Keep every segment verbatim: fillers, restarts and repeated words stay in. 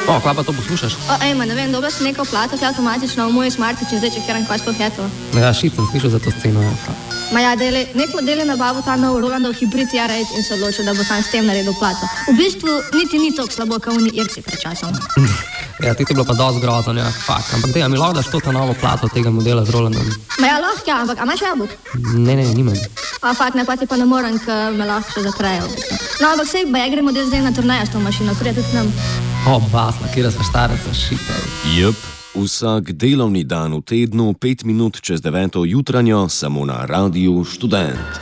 O, kva pa to poslušaš? O, ejma, ne vem, dobil si neko plato, ki avtomatično v moj smartič in zdaj čekiram, kaj sploh je to. Ja, šit sem slišal za to sceno. Ja. Ma ja, dele, nek model je nabavil ta nov Rolandov hibrid R osem in se odločil, da bo sam s tem naredil plato. V bistvu niti ni toliko slabo, kot oni Irci pred časom. Ja, ti to bilo pa dosti grozno, ja, fakt. Ampak dej, a mi lahko daš to ta novo plato tega modela z Rolandom? Ma ja, lahko, ja, ampak a imaš jabolk? Ne, ne, nimam. A fakt, ne, pa ti pa ne morem, ker me lahko še zatrejo. No, ampak sej, ba ja gremo zdaj na turnejo s to mašino, prije tudi nam. O, basna, kjera sva štarica, šita. Jep, vsak delovni dan v tednu, pet minut čez deveto jutranjo, samo na Radiu Študent.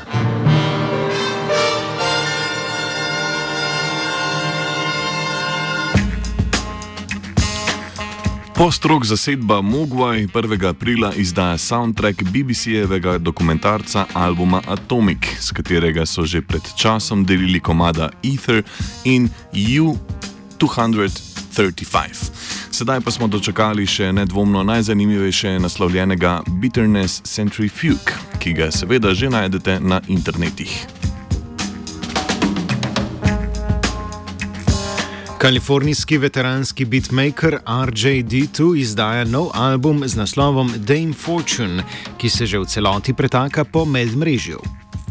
Post-rock zasedba Mogwai prvega aprila izdaja soundtrack B B C-jevega dokumentarca albuma Atomic, s katerega so že pred časom delili komada Ether in U dvesto trideset pet. Sedaj pa smo dočakali še nedvomno najzanimivejše naslovljenega Bitterness Centrifuge, ki ga seveda že najdete na internetih. Kalifornijski veteranski beatmaker R J D dva izdaja nov album z naslovom Dame Fortune, ki se že v celoti pretaka po medmrežju.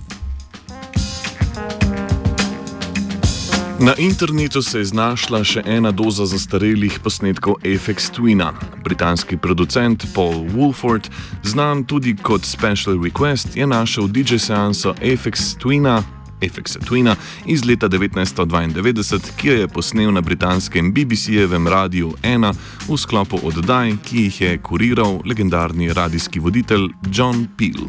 Na internetu se je znašla še ena doza zastarelih posnetkov Aphex Twina. Britanski producent Paul Woolford, znan tudi kot Special Request, je našel D J seanso Aphex Twina Aphexa Twina iz leta devetnajststo dvaindevetdeset, ki jo je posnel na britanskem B B C-jevem Radiu ena v sklopu oddaj, ki jih je kuriral legendarni radijski voditelj John Peel.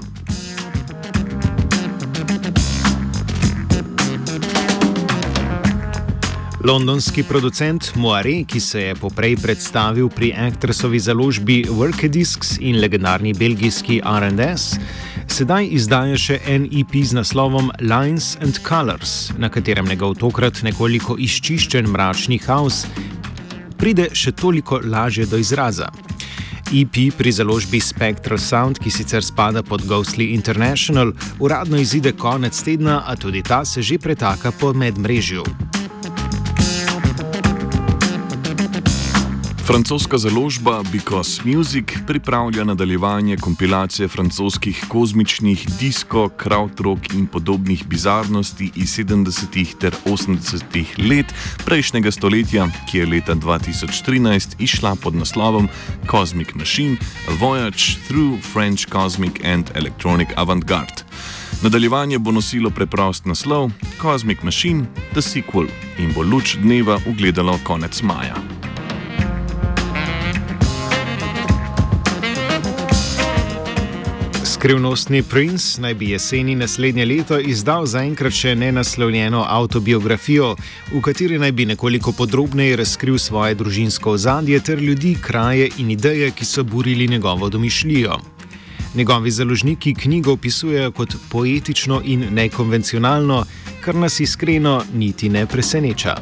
Londonski producent Moiré, ki se je poprej predstavil pri Actressovi založbi Workadiscs in legendarni belgijski R and S, sedaj izdaja še en E P z naslovom Lines and Colors, na katerem njegov tokrat nekoliko izčiščen mračni house pride še toliko lažje do izraza. E P pri založbi Spectral Sound, ki sicer spada pod Ghostly International, uradno izide konec tedna, a tudi ta se že pretaka po medmrežju. Francoska založba Because Music pripravlja nadaljevanje kompilacije francoskih kozmičnih, disko, krautrock in podobnih bizarnosti iz sedemdesetih ter osemdesetih let prejšnjega stoletja, ki je leta dva tisoč trinajst izšla pod naslovom Cosmic Machine – A Voyage Through French Cosmic and Electronic Avant-Garde. Nadaljevanje bo nosilo preprost naslov Cosmic Machine – The Sequel in bo luč dneva ugledalo konec maja. Skrivnostni Prince naj bi jeseni naslednje leto izdal zaenkrat še nenaslovljeno avtobiografijo, v kateri naj bi nekoliko podrobneje razkril svoje družinsko ozadje ter ljudi, kraje in ideje, ki so burili njegovo domišljijo. Njegovi založniki knjigo opisujejo kot poetično in nekonvencionalno, kar nas iskreno niti ne preseneča.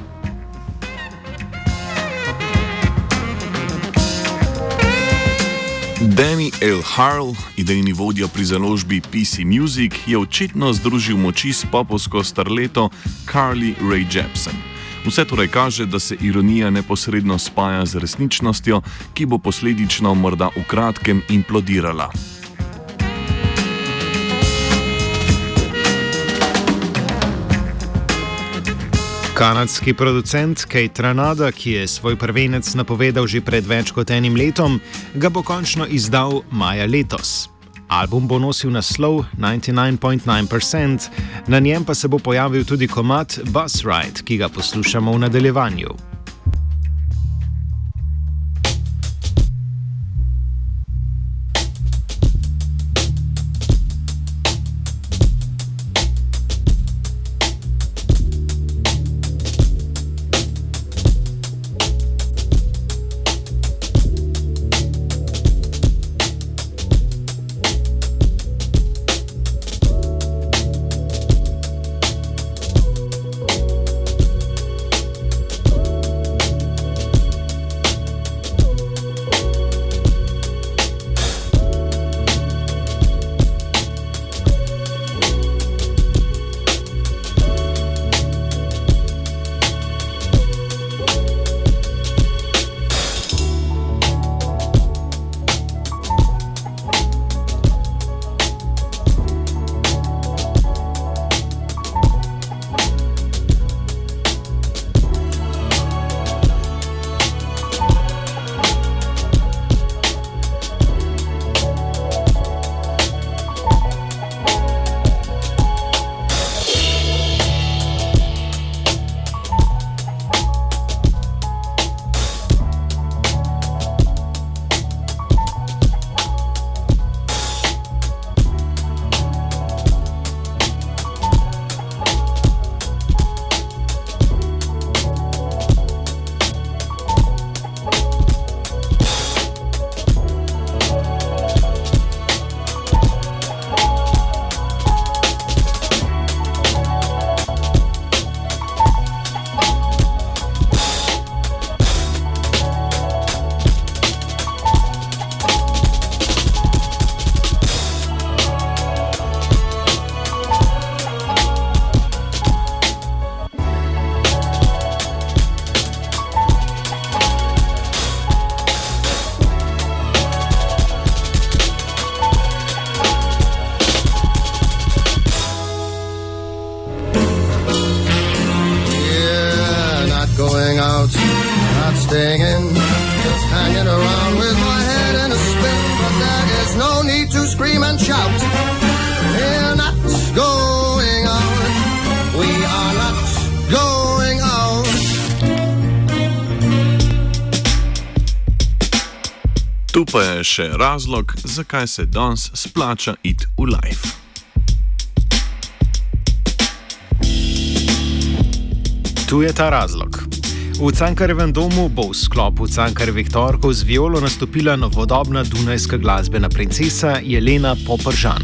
Danny L. Harl, idejni vodja pri založbi P C Music, je očitno združil moči s popovsko starleto Carly Rae Jepsen. Vse torej kaže, da se ironija neposredno spaja z resničnostjo, ki bo posledično morda v kratkem implodirala. Kanadski producent Kate Ranada, ki je svoj prvenec napovedal že pred več kot enim letom, ga bo končno izdal maja letos. Album bo nosil naslov devetdeset devet celih devet odstotka, na njem pa se bo pojavil tudi komad Bus Ride, ki ga poslušamo v nadaljevanju. out, not staying in, just hanging around with my head in a spin. But there is no need to scream and shout. We're not going out. We are not going out. Tu pa je še razlog, zakaj se danes splača iti v live. Tu je ta razlog. V Cankarjevem domu bo v sklopu Cankarjevih torkov z violo nastopila novodobna dunajska glasbena princesa Jelena Popržan.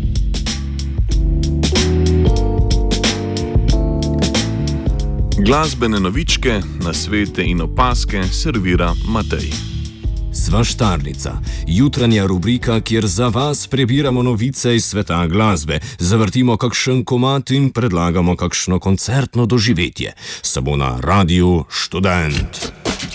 Glasbene novičke, nasvete in opaske servira Matej. Sva štarnica, jutranja rubrika, kjer za vas prebiramo novice iz sveta glasbe, zavrtimo kakšen komad in predlagamo kakšno koncertno doživetje. Samo na Radiu Študent.